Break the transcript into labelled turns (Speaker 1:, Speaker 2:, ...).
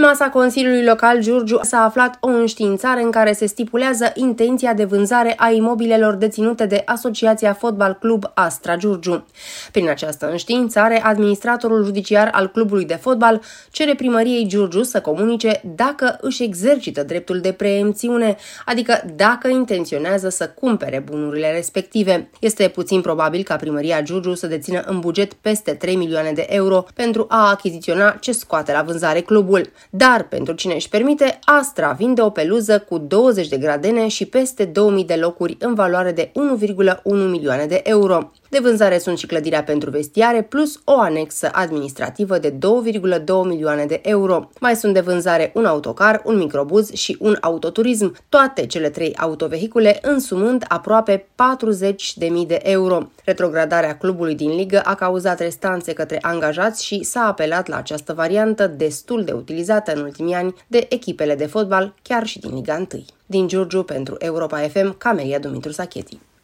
Speaker 1: masa Consiliului Local Giurgiu s-a aflat o înștiințare în care se stipulează intenția de vânzare a imobilelor deținute de Asociația Fotbal Club Astra Giurgiu. Prin această înștiințare, administratorul judiciar al clubului de fotbal cere primăriei Giurgiu să comunice dacă își exercită dreptul de preemțiune, adică dacă intenționează să cumpere bunurile respective. Este puțin probabil ca primăria Giurgiu să dețină în buget peste 3 milioane de euro pentru a achiziționa ce scoate la vânzare clubul. Dar pentru cine își permite, Astra vinde o peluză cu 20 de gradene și peste 2000 de locuri în valoare de 1,1 milioane de euro. De vânzare sunt și clădirea pentru vestiare plus o anexă administrativă de 2,2 milioane de euro. Mai sunt de vânzare un autocar, un microbuz și un autoturism, toate cele 3 autovehicule însumând aproape 40.000 de euro. Retrogradarea clubului din ligă a cauzat restanțe către angajați și s-a apelat la această variantă destul de utilizată în ultimii ani de echipele de fotbal, chiar și din Liga 1. Din Giurgiu pentru Europa FM, Camelia Dumitru Sacheti.